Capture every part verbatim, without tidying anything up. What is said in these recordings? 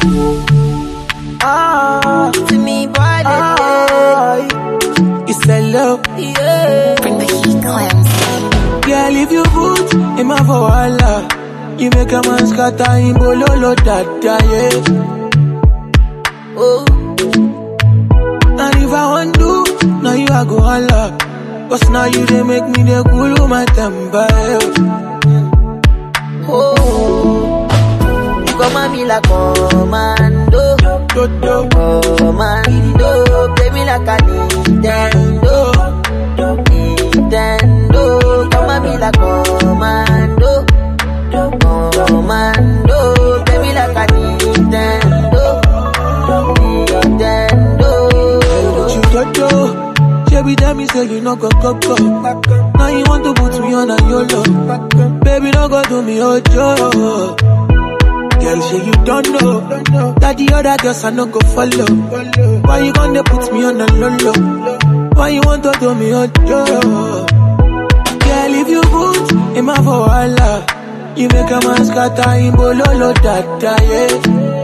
Ah, to me, boy, ah, it's a love. yeah. Bring the heat, clams. Girl, if you put in my voila, you make a man scatter in bololo dada, yeah. Oh, and if I want to, now you are go holla. Cause now you they make me the cool my temper, yeah. oh, you come at me like commando, Do, do. commando, play me like a Nintendo, Nintendo, come at me like commando, commando, play me like a Nintendo, Nintendo. You do, do. Baby, tell me say you no go go go. Now you want to put me on a YOLO. Baby, don't go do me ojo. Girl, say you don't know that the other girls I no go follow. Why you gonna put me on a lolo? Why you want to do me ojo? Girl, if you put in my voila, you make a man scatter in bololo dada, yeah.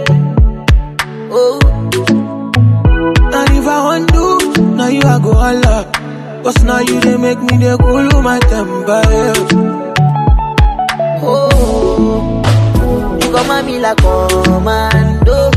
Oh, and if I want to, now you are go holla. Cause now you they make me the cool my temper, yeah. oh, you come at me like commando,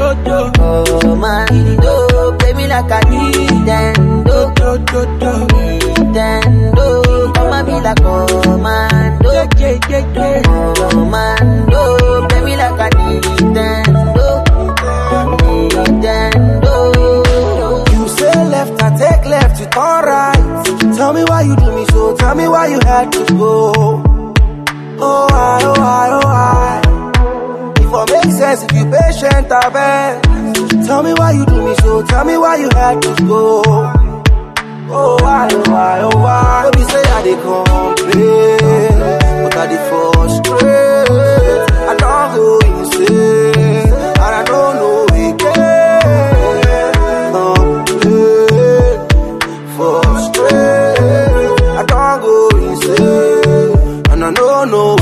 commando, play me like a Nintendo, Nintendo, come at me like commando, commando, play me like a Nintendo, Nintendo. You say left, I take left, you turn right. Tell me why you do me so, tell me why you had to go. Oh, I, oh, I, oh, I. If it makes sense, if you patient, I bet. Tell me why you do me so, tell me why you had to go. Oh, why, oh, why, oh, why. Baby say I dey complain, but I dey frustrate. I don't go insane, and I don't know again. Complain, frustrate. I don't go insane, and I don't know